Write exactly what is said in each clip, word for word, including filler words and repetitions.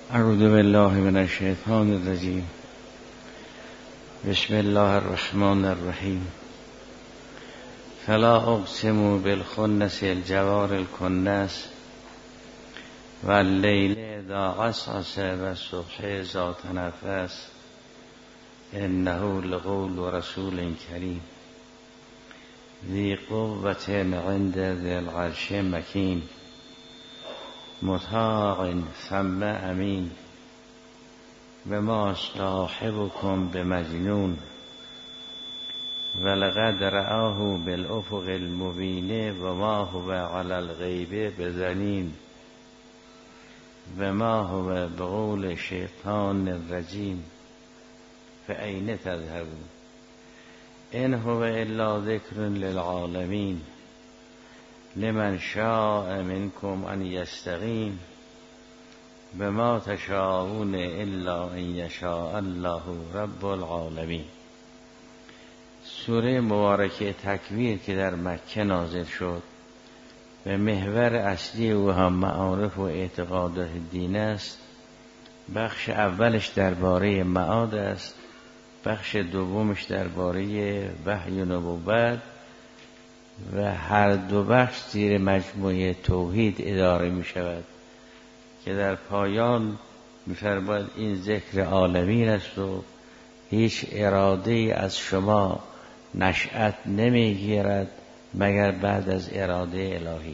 اعوذ بالله من الشیطان الرجیم. بسم الله الرحمن الرحیم. فلا اقسم بالخنس الجوار الکنس واللیل اذا عسعس والصبح ذات نفس انه لقول رسول کریم ذی قوة عند ذی العرش مکین مطاع ثم امین وما صاحبكم بمجنون ولقد رآه بالافق المبین وما هو علی الغیب بضنین وما هو بقول شیطان الرجیم فأین تذهبون ان هو الا ذکر للعالمین لمن شاء منکم ان یستقیم بما تشاءون الا ان یشاء الله رب العالمین. سوره مبارکه تکویر که در مکه نازل شد و محور اصلی او هم معارف و اعتقادات دین است. بخش اولش درباره معاد است، بخش دومش درباره وحی و نبوت و هر دو بخش زیر مجموعه توحید اداره می شود که در پایان می فرماید این ذکر عالمین است و هیچ اراده از شما نشأت نمی گیرد مگر بعد از اراده الهی.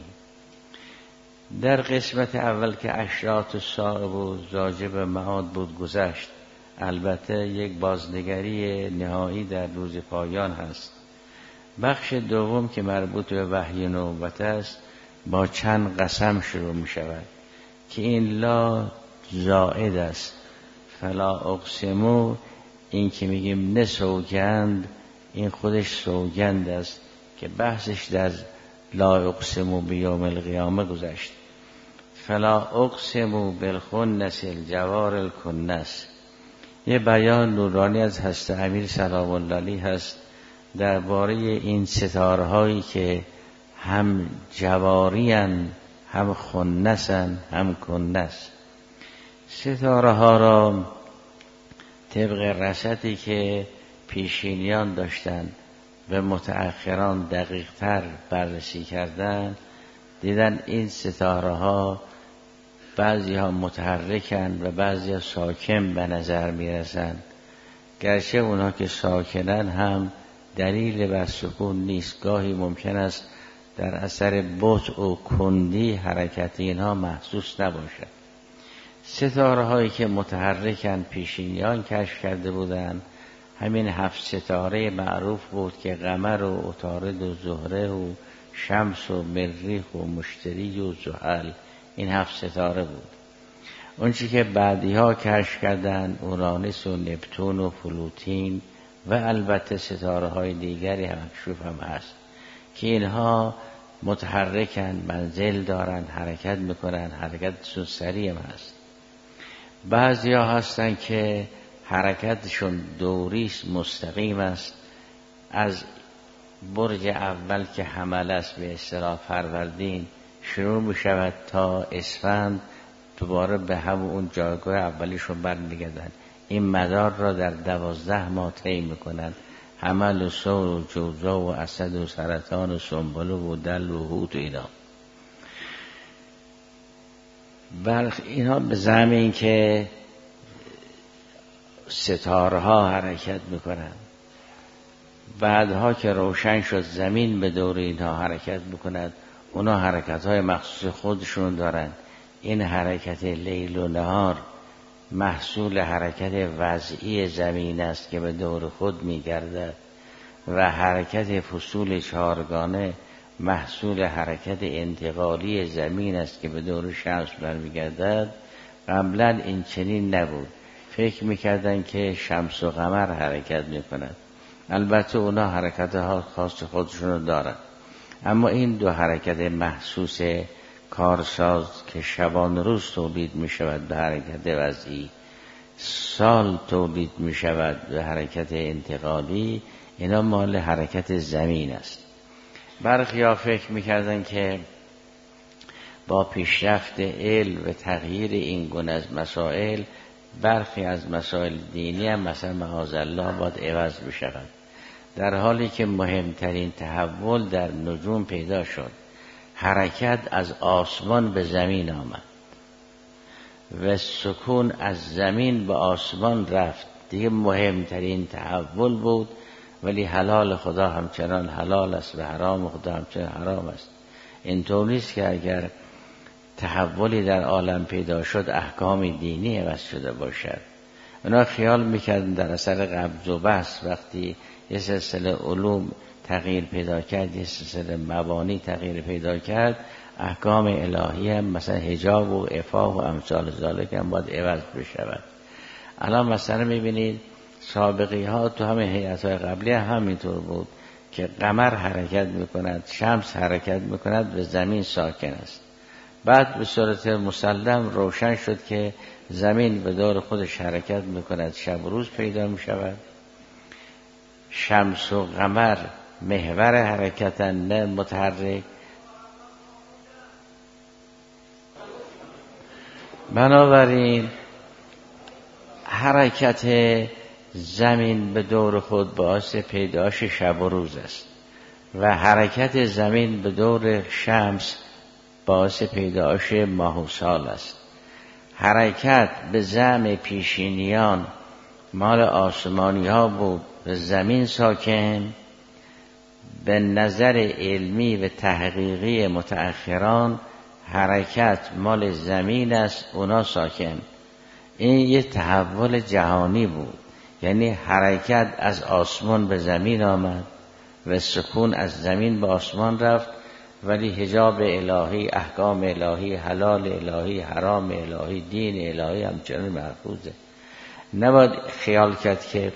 در قسمت اول که اشراط الساعه و زاجب معاد بود گذشت. البته یک بازنگری نهایی در روز پایان هست. بخش دوم که مربوط به وحی نبوت است با چند قسم شروع می شود که این لا زائد است. فلا اقسمو، این که میگیم نه سوگند، این خودش سوگند است که بحثش در لا اقسمو بیوم القیامه گذشت. فلا اقسمو بالخنس الجوار الکنس، یه بیان نورانی از حضرت امیر سلام الله علیه هست درباره این ستاره هایی که هم جواریان هم خنسن هم کنس. ستاره ها را طبق رصدی که پیشینیان داشتن و متأخران دقیق تر بررسی کردن دیدن این ستاره ها بعضی ها متحرکن و بعضی ها ساکن به نظر میرسن، گرچه اونا که ساکنن هم دلیل بر سکون نیست. گاهی ممکن است در اثر بطء و کندی حرکت اینها محسوس نباشد. ستاره هایی که متحرکن پیشینیان کشف کرده بودند همین هفت ستاره معروف بود که قمر و عطارد و زهره و شمس و مریخ و مشتری و زحل، این هفت ستاره بود. اون چی که بعدی ها کشف کردن اورانوس و نپتون و پلوتین و البته ستاره های دیگری هم مکشوف هم هست که اینها متحرکن، منزل دارن، حرکت میکنن، حرکتشون سریع هم هست. بعضی ها هستن که حرکتشون دوریست، مستقیم است. از برج اول که حمل است به اصطلاح فروردین شروع می شود تا اسفند دوباره به همون اون جایگاه اولیشون برمیگردن. این مدار را در دوازده ماه طی میکنن. حمل و ثور و جوزا و اسد و سرطان و سنبل و دل و هوت و اینا. بر اینها به زعم این که ستاره ها حرکت میکنن، بعدها که روشن شد زمین به دور اینها حرکت میکند. اونا حرکت های مخصوص خودشون دارن. این حرکت لیل و نهار محصول حرکت وضعی زمین است که به دور خود میگردد و حرکت فصول چهارگانه محصول حرکت انتقالی زمین است که به دور شمس برمیگردد. قبلا این چنین نبود. فکر میکردن که شمس و قمر حرکت میکنند. البته اونا حرکت ها خاص خودشون دارن، اما این دو حرکت محسوس کارساز که شبان روز تولید می شود به حرکت وضعی، سال تولید می شود به حرکت انتقالی، اینا مال حرکت زمین است. برخی ها فکر می کردن که با پیشرفت علم و تغییر این گونه از مسائل برخی از مسائل دینی هم مثلا معاذالله باید عوض بشود، در حالی که مهمترین تحول در نجوم پیدا شد. حرکت از آسمان به زمین آمد و سکون از زمین به آسمان رفت، دیگه مهمترین تحول بود. ولی حلال خدا همچنان حلال است و حرام خدا همچنان حرام است. اینطور نیست که اگر تحولی در عالم پیدا شد احکام دینی عوض شده باشد. اونا خیال میکردن در اثر قبض و بسط وقتی یه سلسله علوم تغییر پیدا کرد، یه سلسله مبانی تغییر پیدا کرد، احکام الهی هم مثلا حجاب و عفاف و امثال ذالک هم باید عوض بشود. الان مثلا میبینید سابقی ها تو همه هیئت های قبلی همینطور بود که قمر حرکت میکند، شمس حرکت میکند و زمین ساکن است. بعد به صورت مسلم روشن شد که زمین به دور خودش حرکت میکند، شب و روز پیدا میشود. شمس و قمر محور حرکتن نه متحرک. بنابراین حرکت زمین به دور خود باعث پیدایش شب و روز است و حرکت زمین به دور شمس باعث پیدایش ماه و سال است. حرکت به زعم پیشینیان مال آسمانی ها بود و زمین ساکن، به نظر علمی و تحقیقی متأخران حرکت مال زمین است، اونا ساکن. این یه تحول جهانی بود، یعنی حرکت از آسمان به زمین آمد و سکون از زمین به آسمان رفت، ولی حجاب الهی، احکام الهی، حلال الهی، حرام الهی، دین الهی همچنان محفوظه. نباید خیال کرد که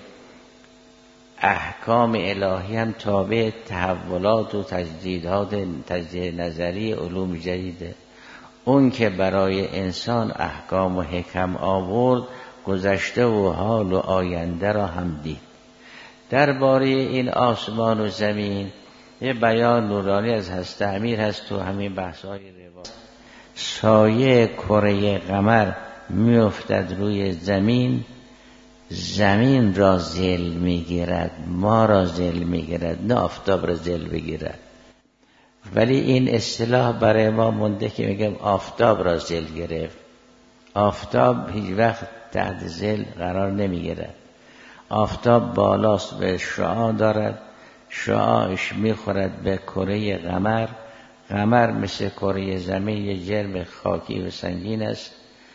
احکام الهی هم تابع تحولات و تجدیدات تجدید نظری علوم جدیده. اون که برای انسان احکام و حکم آورد، گذشته و حال و آینده را هم دید. درباره این آسمان و زمین یه بیان نورانی از حضرت امیر هست تو همین بحث‌های روایت. سایه کره قمر میافتد روی زمین، زمین را ذل میگیرد، ما را ذل میگیرد، نه آفتاب را ذل بگیرد. ولی این اصطلاح برای ما مونده که میگم آفتاب را ذل گرفت. آفتاب هیچ وقت تحت ذل قرار نمیگیرد. آفتاب بالاست به شعاع دارد، شعاعش میخورد به کره قمر. قمر مثل کره زمین یه جرم خاکی و سنگین است.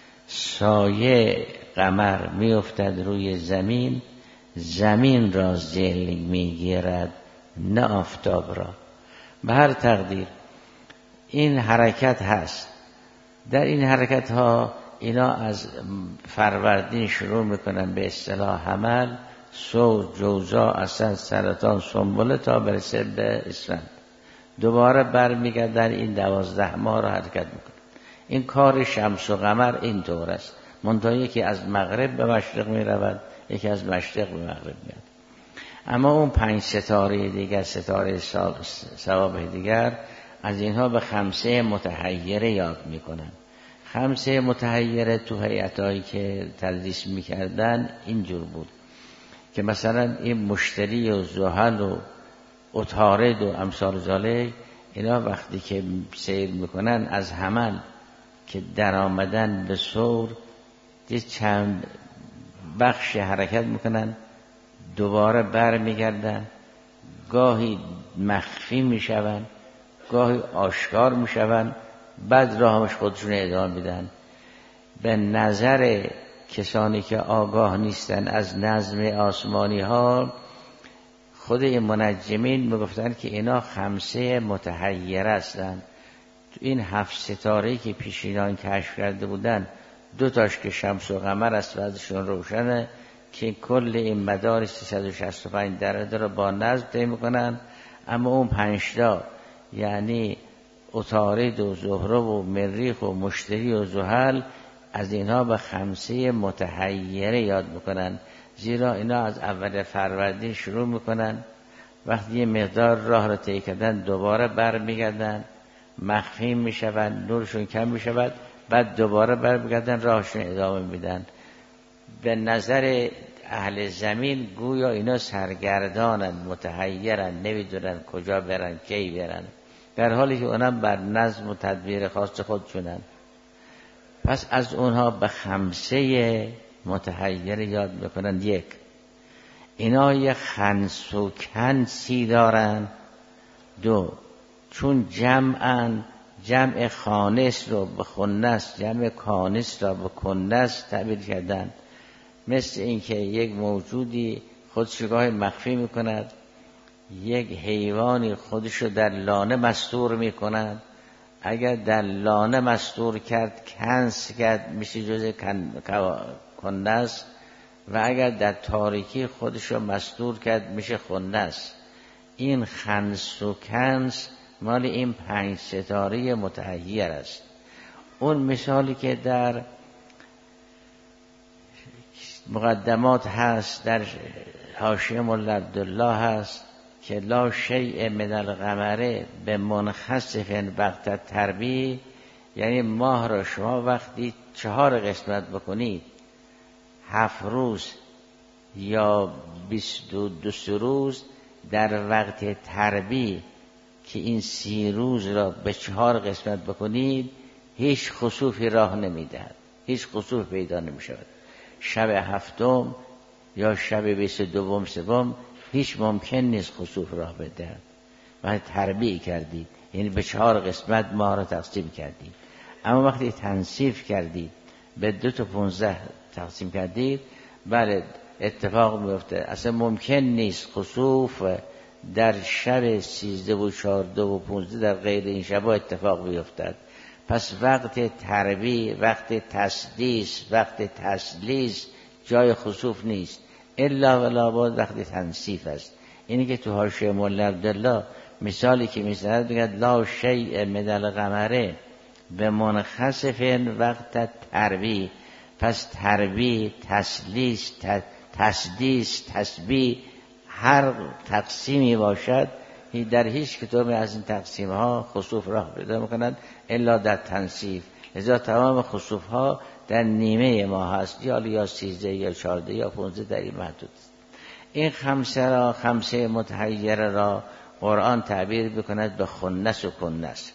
سایه قمر میافتد روی زمین، زمین را ذل میگیرد، نه آفتاب را. به هر تقدیر این حرکت هست. در این حرکت ها اینا از فروردین شروع میکنن به اصطلاح حمل، سو، جوزا، عسل، سرطان، سنبله تا برسه به اسفند. دوباره برمیگردن این دوازده ماه را حرکت میکنن. این کار شمس و قمر این طور است. منتها یکی از مغرب به مشرق میرود، یکی از مشرق به مغرب میاد. اما اون پنج ستاره دیگر، ستاره ثوابت دیگر، از اینها به خمسه متحیره یاد میکنن. خمسه متحیره تو هیئتایی که تدریس میکردن اینجور بود که مثلا این مشتری و زحل و عطارد و امثال ذالک، اینا وقتی که سیر میکنن از حمل که در آمدن به سور یه چند بخش حرکت میکنن، دوباره بر میگردن، گاهی مخفی میشون، گاهی آشکار میشون، بعد راهش خودشون ادامه میدن. به نظر کسانی که آگاه نیستن از نظم آسمانی ها، خود این منجمین میگفتن که اینا خمسه متحیره هستن. تو این هفت ستاره‌ای که پیشینان کشف کرده بودن، دو تاش که شمس و قمر است و ازشون روشنه که کل این مدار سیصد و شصت و پنج درجه رو با نظم طی میکنن. اما اون پنج تا یعنی عطارد و زهره و مریخ و مشتری و زحل، از اینها به خمسه متحیره یاد میکنن، زیرا اینا از اول فروردین شروع میکنن. وقتی یه مقدار راه رو طی کردن دوباره بر میگردن، مخفی می شود، نورشون کم می شود، بعد دوباره برمیگردن راهشون ادامه میدن. به نظر اهل زمین گویا اینا سرگردانن، متحیرن، نمیدونن کجا برن، کی برن، در حالی که اونم بر نظم و تدبیر خاص خودشونن. پس از اونها به خمسه متحیر یاد میکنن. یک، اینا یه خنس و کنسی دارن. دو، چون جمعن، جمع خانس رو به خنس، جمع کانس رو به کنس تعبیر کردن. مثل اینکه یک موجودی خودشگاه مخفی میکند، یک حیوانی خودشو در لانه مستور میکند. اگر در لانه مستور کرد، کنس کرد، میشه جز کنس، و اگر در تاریکی خودشو مستور کرد میشه خنس. این خنس و کنس مال این پنج ستاره متحیر است. اون مثالی که در مقدمات هست، در حاشیه مولا عبدالله هست که لا شیء من القمر به منخسف وقت تربی، یعنی ماه را شما وقتی چهار قسمت بکنید، هفت روز یا بیست و دو روز، در وقت تربی که این سی روز را به چهار قسمت بکنید، هیچ خسوفی راه نمیدهد، هیچ خسوف پیدا نمی شود. شب هفتم یا شب بیست و دوم سوم هیچ ممکن نیست خسوف راه بدهد. وقتی تربیع کردید یعنی به چهار قسمت ماه را تقسیم کردید. اما وقتی تنصیف کردید به دو تا پونزده تقسیم کردید، بله اتفاق میفته. اصلا ممکن نیست خسوف در شب سیزده و چهارده و پونزده در غیر این شبا اتفاق بیفتد. پس وقت تربیع، وقت تسدیس، وقت تسلیس جای خسوف نیست، الا ولا بعد وقت تنصیف است. اینی که تو حاشیه مولا عبدالله مثالی که میزند میگه لا شیء من القمر به منخسف وقت تربیع. پس تربیع، تسلیس، تسدیس، تسبیح، هر تقسیمی باشد، در هیچ کتابی از این تقسیم ها خسوف راه پیدا میکنند الا در تنصیف. لذا تمام خسوف ها در نیمه ما هست، یا یا سیزده یا چارده یا پونزده در این محدود. این خمسه را، خمسه متحیر را قرآن تعبیر بکند به خنس و کنس.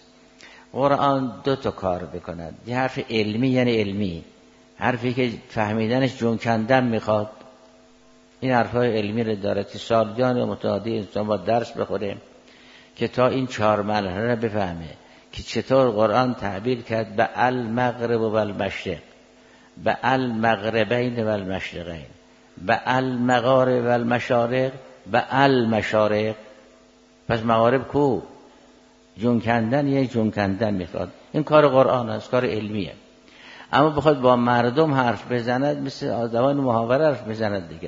قرآن دو تا کار بکند. یه حرف علمی یعنی علمی، حرفی که فهمیدنش جون کندن میخواد. این حرفای علمی رو داره که سالیان متعدی انسان با درس بخوره که تا این چهار مرحله رو بفهمه که چطور قرآن تعبیر کرد به المغرب و المشرق، به المغربین و المشرقین، به المغارب و المشارق، به المشارق. پس مغارب کو؟ جون کندن یه جون کندن میخواد. این کار قرآن است، کار علمیه. اما بخواد با مردم حرف بزند مثل زبان محاوره حرف بزند دیگر.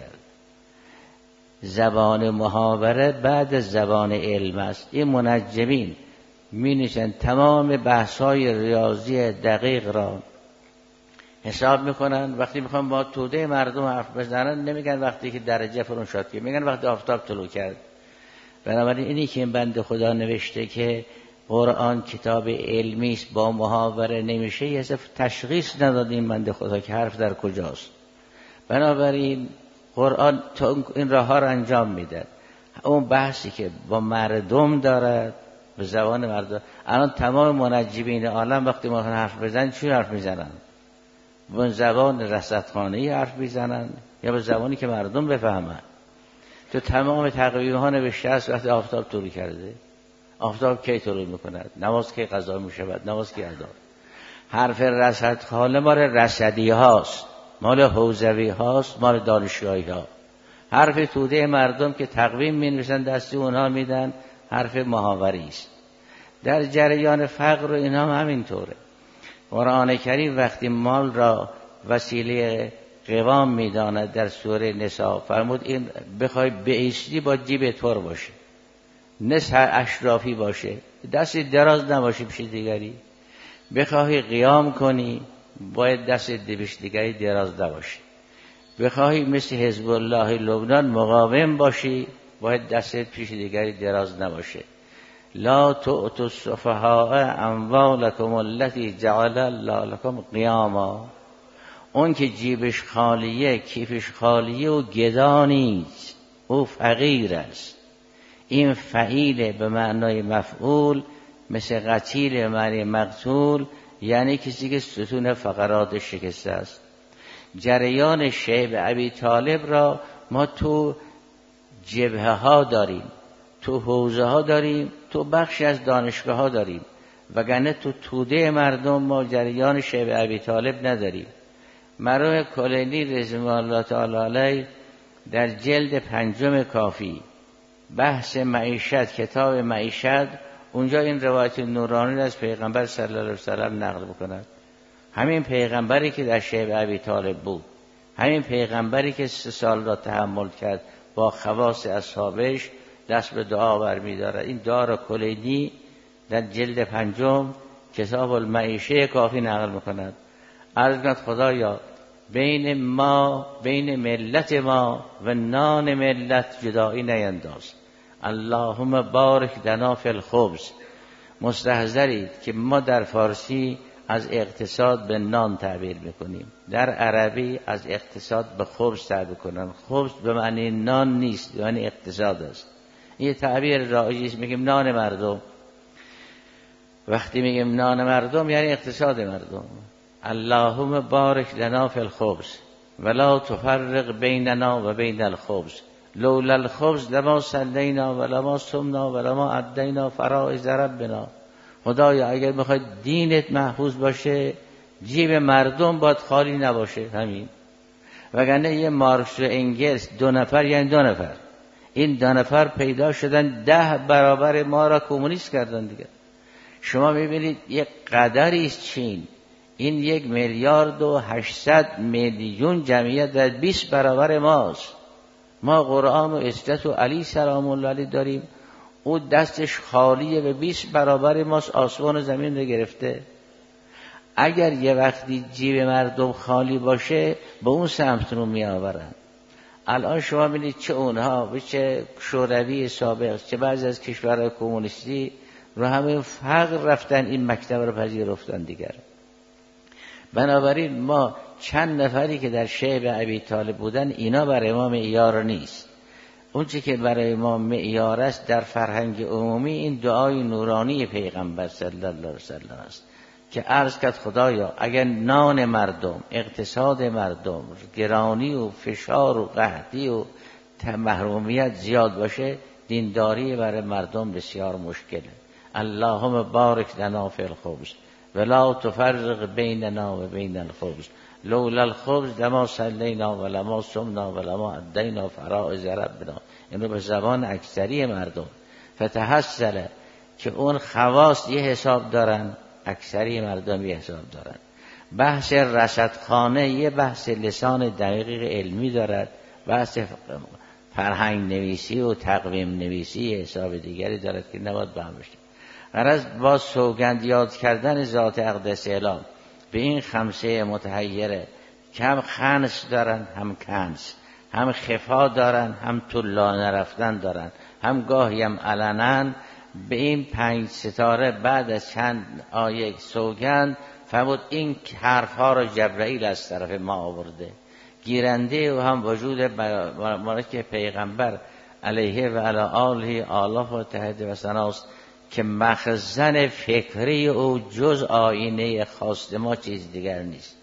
زبان محاوره بعد زبان علم است. این منجمین می نشن تمام بحث‌های ریاضی دقیق را حساب میکنن. وقتی میخوان با توده مردم حرف بزنن نمیگن وقتی که درجه فرون شد، که میگن وقتی آفتاب طلوع کرد. بنابراین اینی که این بنده خدا نوشته که قرآن کتاب علمی است با محاوره نمیشه، یه صرف تشخیص نداد این بنده خدا که حرف در کجاست. بنابراین قرآن تا این راه ها را انجام میده. اون بحثی که با مردم دارد به زبان مردم. الان تمام منجمین عالم وقتی ما حرف بزنن چی حرف میزنن؟ به زبان رصدخانه‌ای حرف میزنن یا به زبانی که مردم بفهمن؟ تو تمام تقویم ها نوشته است وقتی آفتاب طلوع کرده، آفتاب کی طلوع میکند، نماز کی قضا میشود، نماز کی ادا. حرف رصدخانه مال رصدی هاست، مال حوزوی هاست، مال دانشگاهی ها. حرف توده مردم که تقویم می نویسن دستی اونها میدن، حرف محاوری است. در جریان فقر و اینا هم همینطوره. قرآن کریم وقتی مال را وسیله قوام میداند در سوره نساء فرمود این بخوای بایستی با جیب تور باشه، نه سر اشرافی باشه، دست دراز نباشه پیش دیگری. بخواهی قیام کنی باید دست پیش دیگری دراز نباشه. بخواهی مثل حزب الله لبنان مقاوم باشی باید دست پیش دیگری دراز نباشه. لا تؤتوا السفهاء اموالکم التي جعل الله لكم قیاما. اون که جیبش خالیه، کیفش خالیه و گدا نیست، او فقیر است. این فعیل به معنای مفعول، مثل قتیل به معنی مقتول، یعنی کسی که ستون فقرات شکسته است. جریان شیب ابی طالب را ما تو جبهه ها داریم، تو حوزه ها داریم، تو بخشی از دانشگاه ها داریم، وگرنه تو توده مردم ما جریان شیب ابی طالب نداریم. مرحوم کلینی رضوان الله تعالی علیه در جلد پنجم کافی بحث معیشت، کتاب معیشت، اونجا این روایت نورانی از پیغمبر صلی الله علیه وسلم نقل بکند. همین پیغمبری که در شیب ابی طالب بود، همین پیغمبری که سه سال را تحمل کرد با خواص اصحابش، دست به دعا برمی دارد. این دعا را کلینی در جلد پنجم کتاب المعیشه کافی نقل میکند. عرض کند خدایا بین ما، بین ملت ما و نان ملت جدایی نینداز. اللهم بارک لنا فی الخبز. مستحضرید که ما در فارسی از اقتصاد به نان تعبیر میکنیم، در عربی از اقتصاد به خبز تعبیر کنن. خبز به معنی نان نیست، به معنی اقتصاد است. این تعبیر رایجی است. میگیم نان مردم، وقتی میگیم نان مردم یعنی اقتصاد مردم. اللهم بارک لنا فی الخبز ولا تفرق بیننا و بین الخبز لولا الخبز لما صلینا و لما صمنا و لما ادینا فرائض ربنا. خدایا اگر میخواید دینت محفوظ باشه، جیب مردم باید خالی نباشه. همین. وگرنه یه مارکس و انگلس دو نفر یعنی دو نفر، این دو نفر پیدا شدن ده برابر ما را کمونیست کردن دیگه. شما میبینید یک قدری است چین، این یک میلیارد و هشتصد میلیون جمعیت در بیست برابر ماست. ما قرآن و عزت و علی سلام الله علیه داریم، او دستش خالیه، به بیست برابر ماست، آسمان و زمین رو گرفته. اگر یه وقتی جیب مردم خالی باشه به اون سمت رو می آورن. الان شما ببینید چه اونها و چه شوروی سابق، چه بعضی از کشورهای کمونیستی رو همه فقر رفتن این مکتب رو پذیرفتن دیگر. بنابراین ما چند نفری که در شیب ابی طالب بودن، اینا برای ما معیار نیست. اون چی که برای ما معیار است در فرهنگ عمومی این دعای نورانی پیغمبر صلی الله علیه وسلم است که عرض کرد خدایا اگر نان مردم، اقتصاد مردم، گرانی و فشار و قحطی و محرومیت زیاد باشه، دینداری برای مردم بسیار مشکله. اللهم بارک لنا فی الخبز ولا تفرق بیننا و بین الخبز لولا الخبز لما صلینا و لما صمنا و لما ادینا فرائض ربنا. این رو به زبان اکثری مردم فتحصل که اون خواص یه حساب دارن، اکثری مردم یه حساب دارن. بحث رصدخانه یه بحث لسان دقیق علمی دارد، بحث فرهنگ نویسی و تقویم نویسی حساب دیگری دارد که نباید بهم بشه. غرض با سوگند یاد کردن ذات اقدس اعلام به این خمسه متحیره که هم خنس دارن، هم کنس، هم خفا دارن، هم طلا نرفتن دارن، هم گاهی هم علنن. به این پنج ستاره بعد از چند آیه سوگند فرمود این حرفها را جبرائیل از طرف ما آورده. گیرنده و هم وجود ملک پیغمبر علیه و علی آله آلاف و تحت و سناست که مخزن فکری او جز آینه خواست ما چیز دیگر نیست.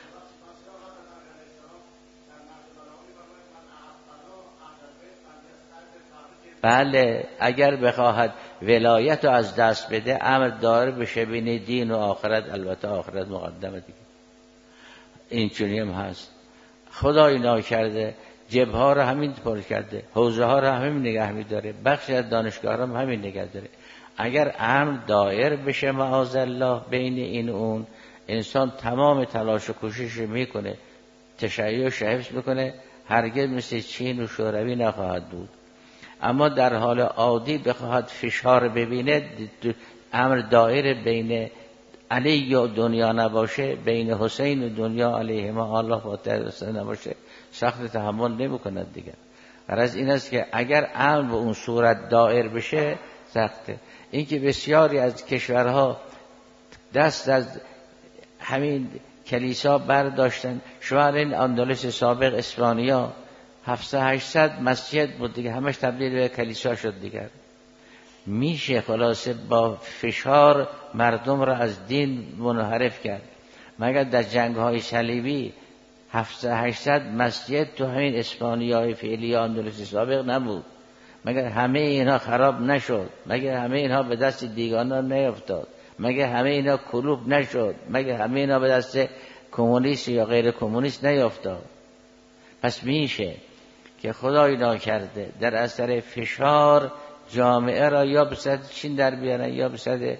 بله، اگر بخواهد ولایت رو از دست بده امر داره بشه بین دین و آخرت، البته آخرت مقدمه دیگه. این چونی هم هست. خدا اینا کرده، جبه ها رو همین پر کرده، حوزه ها رو همین نگه می داره، بخش از دانشگاه رو همین نگه داره. اگر امر دایر بشه معاذالله بین این اون، انسان تمام تلاش و کوشش میکنه، تشیعش حفظ میکنه، هرگز مثل چین و شوروی نخواهد بود. اما در حال عادی بخواهد فشار ببینه، امر دایر بین علی و دنیا نباشه، بین حسین و دنیا علیه ما الله فاتح نباشه، سخت تحمل نمی کند دیگر. غرض این است که اگر امر به اون صورت دایر بشه، سخته. اینکه بسیاری از کشورها دست از همین کلیسا برداشتن. شما این اندلس سابق اسپانیا هفتصد هشتصد مسجد بود دیگه، همش تبدیل به کلیسا شد دیگر. میشه خلاصه با فشار مردم را از دین منحرف کرد؟ مگر در جنگ‌های صلیبی هفتصد هشتصد مسجد تو همین اسپانیای فعلی اندلس سابق نبود؟ مگر همه اینها خراب نشد؟ مگر همه اینها به دست دیگانان نیفتاد؟ مگر همه اینها کلوب نشد؟ مگر همه اینها به دست کمونیست یا غیر کمونیست نیفتاد؟ پس میشه که خدای ناکرده در اثر فشار جامعه را یا به صورت چین در بیارن، یا به صورت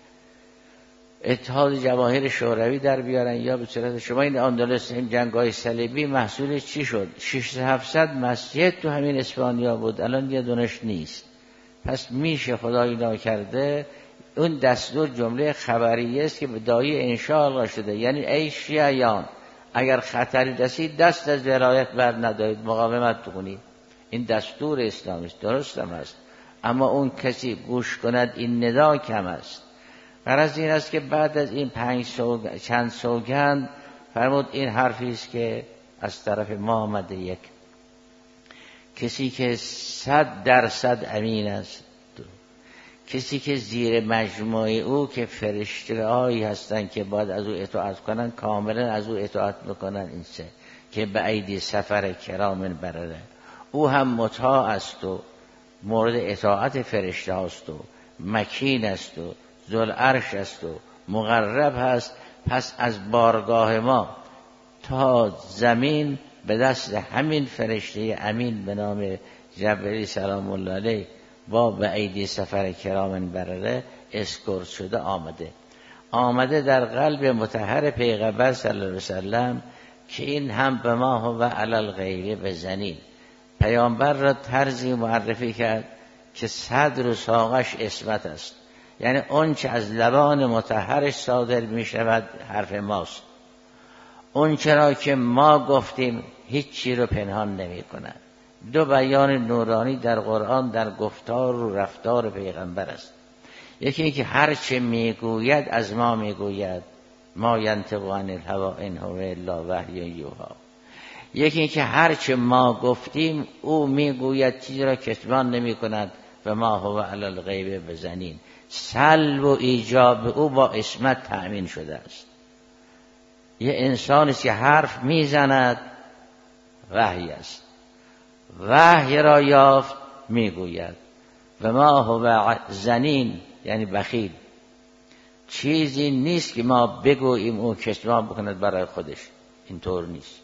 اتحاد جماهیر شوروی در بیارن، یا به صورت شما این اندلس این جنگ‌های صلیبی محصول چی شد؟ ششصد هفتصد مسجد تو همین اسپانیا بود، الان یه دونش نیست. پس میشه خدای ناکرده اون دستور جمله خبریه است که به دایی انشاءالله شده، یعنی ای شیعیان اگر خطری رسید دست از ولایت بر ندارید، مقاومت کنید. این دستور اسلامی است، درست هم است، اما اون کسی گوش کند این ندا کم است. غرض این است که بعد از این پنج سوگ... چند سوگند فرمود این حرفی است که از طرف ما آمده، یک کسی که صد درصد امین است، کسی که زیر مجموعه او که فرشته هایی هستند که باید از او اطاعت کنن کاملا از او اطاعت میکنن، این سه که به ایدی سفر کرام برره، او هم مطاع است و مورد اطاعت فرشته هاست و مکین است و ذوالعرش است و مقرب هست. پس از بارگاه ما تا زمین به دست همین فرشته امین به نام جبریل سلام الله علیه با به ایدی سفر کرام برره اسکورت شده آمده آمده در قلب مطهر پیغمبر صلی الله علیه وسلم که این هم به ما و علی الغیب بزنین. پیامبر را طرزی معرفی کرد که صدر و ساقش عصمت است، یعنی اون چه از لبان مطهرش صادر می شود حرف ماست، اون چرا که ما گفتیم هیچ چی رو پنهان نمی کند. دو بیان نورانی در قرآن در گفتار و رفتار پیغمبر است. یکی اینکه هر چه میگوید از ما میگوید، ما ینطق عن الهوی ان هو الا وحی یوحی. یکی اینکه هر چه ما گفتیم او میگوید، چیزی را کتمان نمی کند و ما هو علی الغیب بزنین. سلب و ایجاب او با عصمت تأمین شده است. یه انسانی که حرف میزند وحی است، وحی را یافت میگوید و ما هو زنین یعنی بخیل. چیزی نیست که ما بگوییم او کتمان بکند برای خودش، اینطور نیست.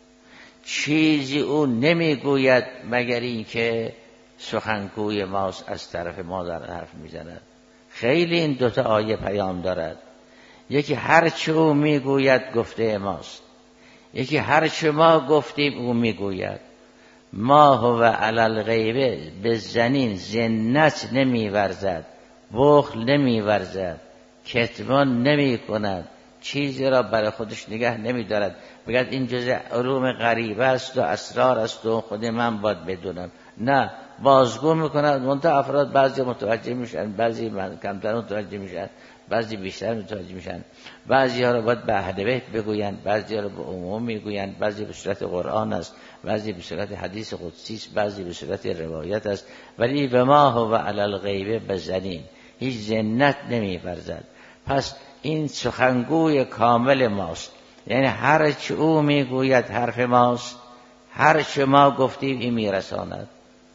چیزی او نمیگوید مگر این که سخنگوی ماست، از طرف ما در حرف میزند. خیلی این دوتا آیه پیام دارد. یکی هر چه او میگوید گفته ماست، یکی هر چه ما گفتیم او میگوید. ما هو علی الغیب بزنین، زنت نمیورزد، بخل نمیورزد، کتمان نمی کند، چیزی را برای خودش نگه نمی دارد بگرد این جزء علوم غریبه است و اسرار است و خود من باید بدونم. نه، بازگو میکند. منتها افراد بعضی متوجه میشن، بعضی کمتر متوجه میشن، بعضی بیشتر متوجه میشن. بعضی ها را باید به اهل بیت بگویند، بعضی ها را به عموم میگویند، بعضی به صورت قرآن است، بعضی به صورت حدیث قدسی است، بعضی به صورت روایت است. ولی به ما هو علی الغیب بزنین، هیچ ذنت نمیورزد. پس این سخنگوی کامل ماست، یعنی هر چه او میگوید حرف ماست، هر چه ما گفتیم این میرساند.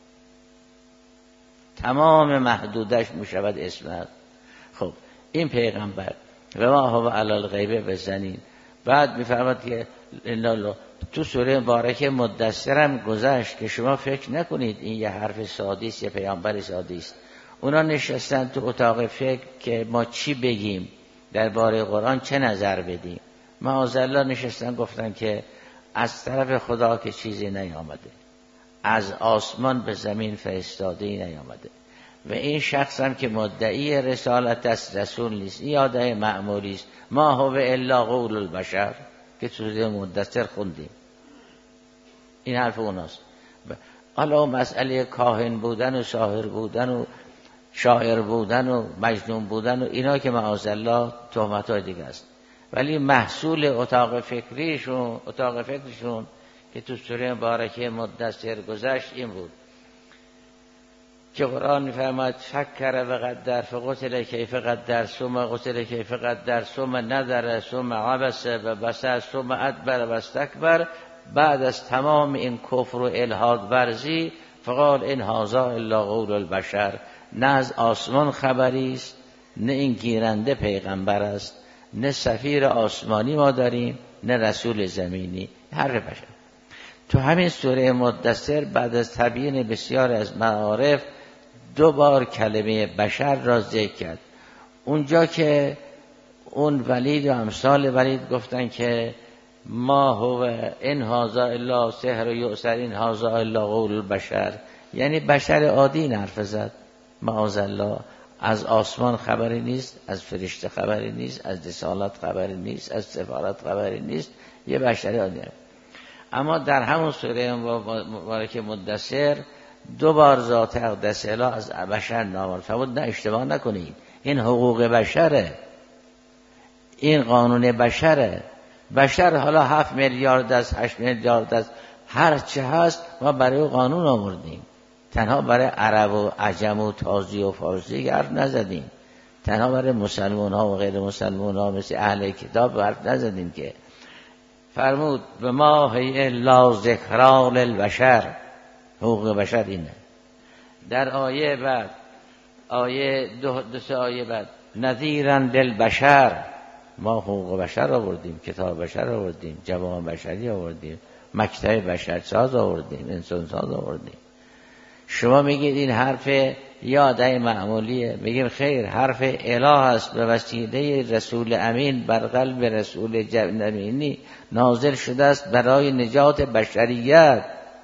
تمام محدودش میشود اسمت. خب این پیغمبر و ما هو علی الغیب بزنین. بعد میفرماد که تو سوره مبارکه مدثرم گذشت که شما فکر نکنید این یه حرف ساده است، یه پیامبر ساده است. اونا نشستن تو اتاق فکر که ما چی بگیم درباره قرآن، چه نظر بدیم. معاذالله نشستن گفتن که از طرف خدا که چیزی نیامده، از آسمان به زمین فرستاده‌ای نیامده و این شخص هم که مدعی رسالت است رسول نیست، این آدم معمولی است. ما هو الا قول البشر که تو مدثر خوندیم، این حرف اوناست. حالا مسئله کاهن بودن و ساحر بودن و شاعر بودن و مجنون بودن و اینا که معاذالله تهمت‌های دیگه است، ولی محصول اتاق فکریشون اتاق فکرشون که تو سوره مبارکه مدثر گذشت این بود که قرآن می‌فرماید فکر و قدر فقتل کیف قدر ثم قتل کیف قدر ثم نظر ثم عبس و بصر ثم ادبر و استکبر. بعد از تمام این کفر و الحاد ورزی فقال این هذا الا قول البشر، نه از آسمان خبری است، نه این گیرنده پیغمبر است، نه سفیر آسمانی ما داریم، نه رسول زمینی، حرف بشر. تو همین سوره مدثر بعد از تبیین بسیار از معارف دو بار کلمه بشر را ذکر کرد. اونجا که اون ولید و امثال ولید گفتن که ما هو این هذا الا سحر و یؤثر این هذا الا قول البشر، یعنی بشر عادی حرف زد معاذالله، از آسمان خبری نیست، از فرشته خبری نیست، از رسالت خبری نیست، از سفارت خبری نیست، یه بشر عادی. اما در همون سوره مبارکه مدثر دو بار ذات اقدس اله از بشر نام برد. فرمود نه اشتباه نکنید، این حقوق بشره، این قانون بشره. بشر حالا هفت میلیارد است، هشت میلیارد است، هر چه هست ما برای قانون آوردیم. تنها برای عرب و عجم و تازی و فارسی حرف نزدیم، تنها برای مسلمان ها و غیر مسلمان ها مثل اهل کتاب حرف نزدیم که. فرمود به ما هی الا ذکرا للبشر، حقوق بشر اینه. در آیه بعد آیه دو, دو سه آیه بعد نذیرا للبشر، ما حقوق بشر آوردیم، کتاب بشر آوردیم، جوامع بشری آوردیم، مکتب بشر ساز آوردیم، انسان ساز آوردیم. شما میگید این حرف یاده معمولیه، میگیم خیر، حرف اله است، به وسیله رسول امین بر قلب رسول امینی نازل شده است برای نجات بشریت.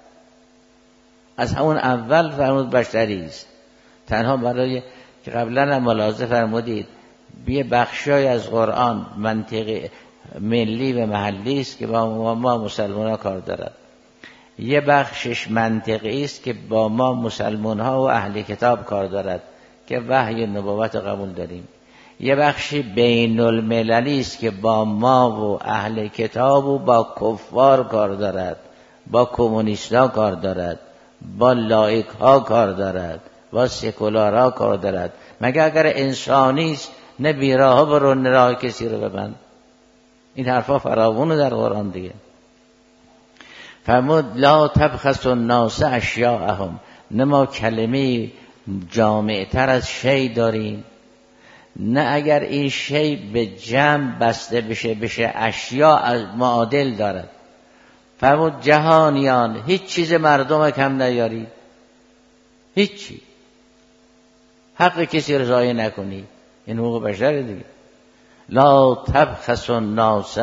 از همون اول فرمود بشری است، تنها برای که قبلا هم ملاحظه فرمودید یه بخشای از قرآن منطق ملی و محلی است که با ما مسلمان ها کار دارد، یه بخشش منطقی است که با ما مسلمان ها و اهل کتاب کار دارد که وحی نبوت قبول داریم، یه بخشی بین المللی است که با ما و اهل کتاب و با کفار کار دارد، با کمونیست ها کار دارد، با لایک ها کار دارد، با سکولار ها کار دارد. مگه اگر انسانی است نه بیراه برو نه راه کسی رو ببند. این حرفا فراوونه در قرآن دیگه. فرمود لا تبخسوا الناس اشیاءهم، نه ما کلمه جامع تر از شی داریم، نه اگر این شی به جمع بسته بشه بشه اشیاء از معادل دارد. فرمود جهانیان هیچ چیز مردم کم نیارید، هیچی، حق کسی رو ضایع نکنی، این حقوق بشر دیگه. لا تبخسوا الناس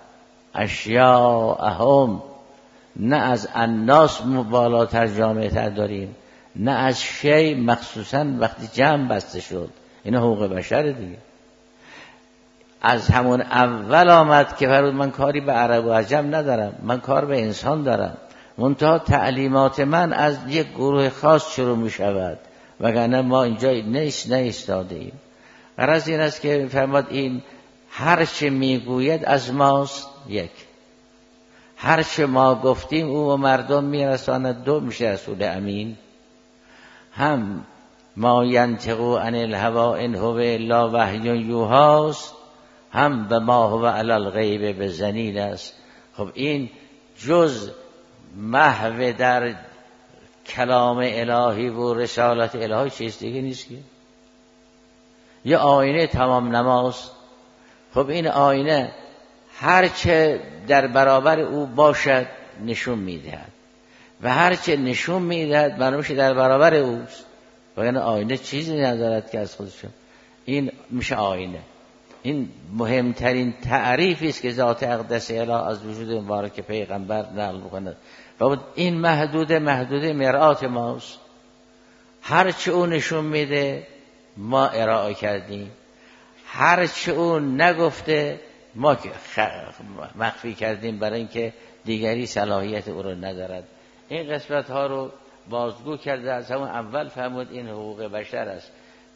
اشیاءهم، نه از الناس بالاتر جامعتر داریم، نه از شی مخصوصا وقتی جمع بسته شد، این حقوق بشر دیگه. از همون اول آمد که فرمود من کاری به عرب و عجم ندارم، من کار به انسان دارم، منتها تعلیمات من از یک گروه خاص شروع می شود، وگرنه ما اینجا نیست نیستاده ایم. غرض این است که فرمود این هر چه میگوید از ماست، یک، هر چه ما گفتیم او و مردم میرساند، دو، میشه رسول امین. هم ما ینطق عن الهوی ان هو الا وحی یوحی، هم به ما هو علی الغیب بضنین است. خب این جز محو در کلام الهی و رسالت الهی چیز دیگه نیست که یه آینه تمام نماست. خب این آینه هر چه در برابر او باشد نشون میدهد و هر چه نشون میدهد معلومه در برابر اوست، وگرنه آینه چیزی ندارد که از خودش. این میشه آینه. این مهمترین تعریفی است که ذات اقدس اله از وجود مبارک پیغمبر نقل می‌کند. و این محدود محدود مرآت ماست، هر چه او نشون میده ما ارائه کردیم، هر چه او نگفته ما مخفی کردیم برای اینکه دیگری صلاحیت او رو ندارد. این قسمت ها رو بازگو کرده. از همون اول فرمود این حقوق بشر است.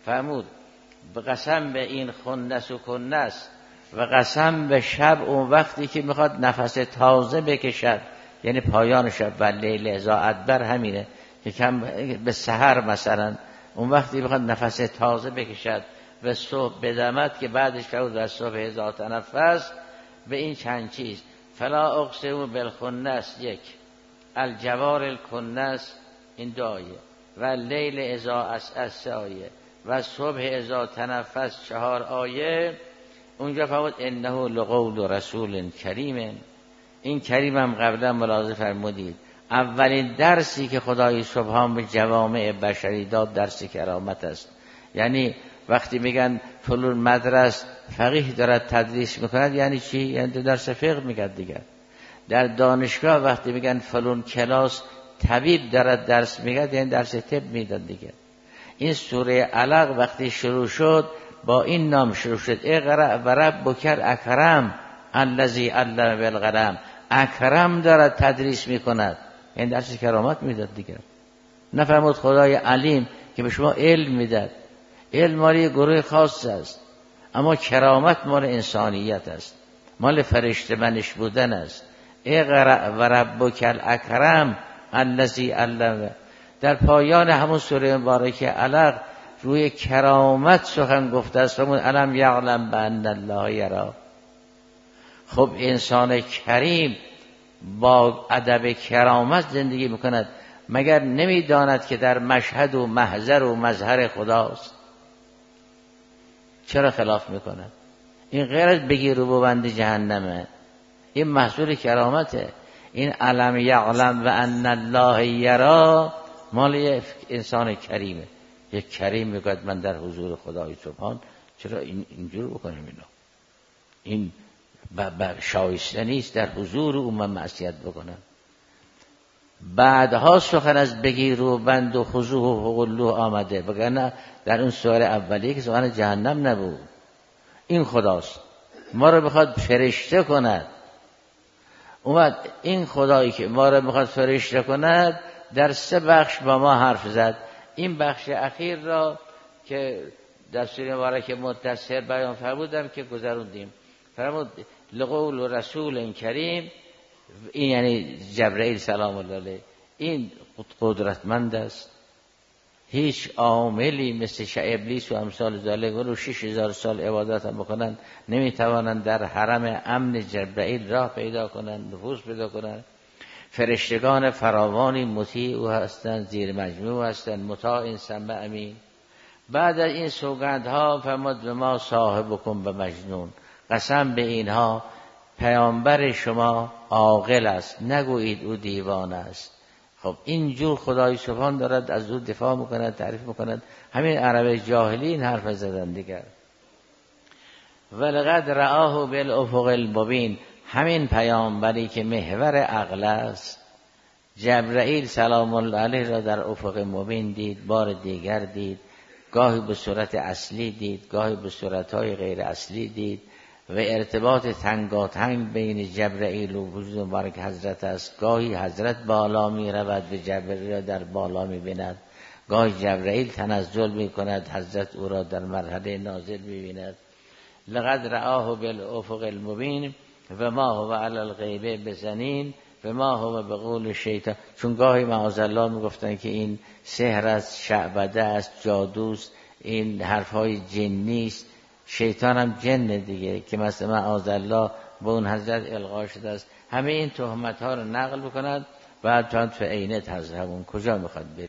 فرمود به قسم به این خنس و کنس و قسم به شب اون وقتی که میخواد نفس تازه بکشد، یعنی پایان شب و لیل اذا ادبر همینه که کم به سحر مثلا اون وقتی میخواد نفس تازه بکشد و صبح بدمد که بعدش فرمود و صبح اذا تنفس. به این چند چیز فلا اقسم بالخنس یک، الجوار الکنس این دو آیه، و لیل اذا عسعس آیه، و صبح اذا تنفس چهار آیه. اونجا فرمود انه لقول رسول کریم. این کریم هم قبلا ملاحظه فرمودید اولین درسی که خدای سبحان به جوامع بشری داد درس کرامت است. یعنی وقتی میگن فلان مدرس فقیه دارد تدریس میکند یعنی چی؟ یعنی درس فقه میگد دیگر. در دانشگاه وقتی میگن فلان کلاس طبیب دارد درس میگد یعنی درس طب میداد دیگر. این سوره علق وقتی شروع شد با این نام شروع شد اقرأ و ربک الاکرم الذی علم بالقلم. اکرم دارد تدریس میکند این درس کرامت میداد دیگر. نفرمود خدای علیم که به شما علم میداد. علم مال گروه خاص است، اما کرامت مال انسانیت است، مال فرشته منش بودن است. اقرأ و ربک الاکرم الذی علم. در پایان همون سوره مبارکه علق روی کرامت سخن گفته است. فرمود الم یعلم بان الله یری. خب انسان کریم با ادب کرامت زندگی میکند، مگر نمیداند که در مشهد و محضر و مظهر خداست؟ چرا خلاف میکند؟ این غیر از بگیر و ببند جهنمه، این محصول کرامته. این الم یعلم و ان الله یری مال انسان کریمه. یک کریم میگوید من در حضور خدای سبحان چرا این اینجور بکنیم؟ اینا این شایسته نیست در حضور او من معصیت بکنم. بعدها سخن از بگیر و بند و خضوع و قلوه آمده، وگرنه در اون سوره اولیه که سخن جهنم نبود. این خداست ما رو بخواد فرشته کند. اومد این خدایی که ما رو بخواد فرشته کند در سه بخش با ما حرف زد. این بخش اخیر را که در سوره مبارک مدثر بیان فرمودم که گذروندیم. فرمود لقول رسول کریم، این یعنی جبرئیل سلام الله علیه، این قدرتمند است. هیچ عاملی مثل ابلیس و امثال ذالک ولو شش هزار سال عبادت هم بکنن نمیتوانند در حرم امن جبرئیل راه پیدا کنند، نفوذ پیدا کنند. فرشتگان فراوانی مطیع او هستند، زیر مجموع هستند، مطاع سمع امین. بعد از این سوگندها فرمود به ما صاحبکم به مجنون. قسم به اینها پیامبر شما عاقل است، نگویید او دیوانه است. خب اینجور خدای سبحان دارد از او دفاع میکند، تعریف میکند. همین عرب جاهلی این حرف زدن دیگر. ولقد رآه بالافق المبین، همین پیامبری که محور عقل است جبرئیل سلام الله علیه را در افق مبین دید، بار دیگر دید. گاهی به صورت اصلی دید، گاهی به صورتهای غیر اصلی دید و ارتباط تنگاتنگ بین جبرئیل و وجود مبارک حضرت است. گاهی حضرت بالا می رود و جبرئیل را در بالا می بیند، گاهی جبرئیل تنزل می کند، حضرت او را در مرحله نازل می بیند. لقد رآه بالافق المبین و ما هو علی الغیب بزنین و ما هو بقول شیطان. چون گاهی معاذالله می گفتن که این سحر است، شعبده است، جادوست، این حرفهای جنی است. شیطان هم جن دیگه که مثلا معاذالله به اون حضرت القا شده است. همه این تهمت ها رو نقل بکند. بعد چند فعینت هست همون کجا میخواد بری؟